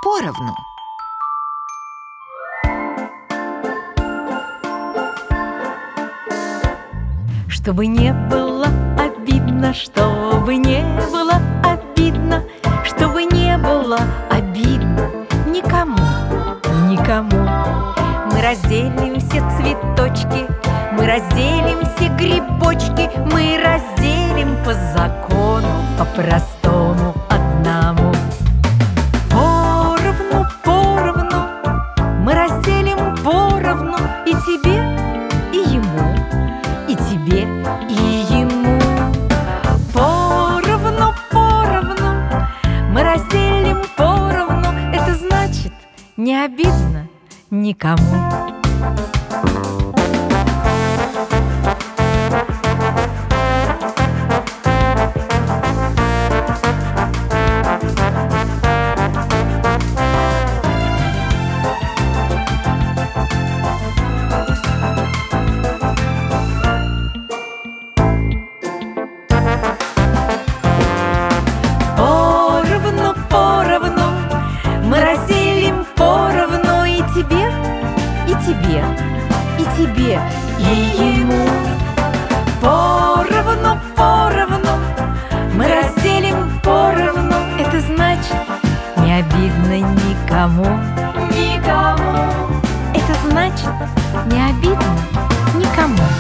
поровну. Чтобы не было обидно, чтобы не было обидно, чтобы не было обидно никому, никому. Мы разделим все цветочки, мы разделим все грибочки, мы разделим по закону, по-простому одному. Поровну, поровну, мы разделим поровну и тебе, и ему, и тебе, и ему. Поровну, поровну, мы разделим поровну. Это значит, не обидно никому. Мы разделим поровну и тебе, и тебе, и тебе, и ему. Поровну, поровну, мы разделим поровну. Это значит, не обидно никому, никому. Это значит, не обидно никому.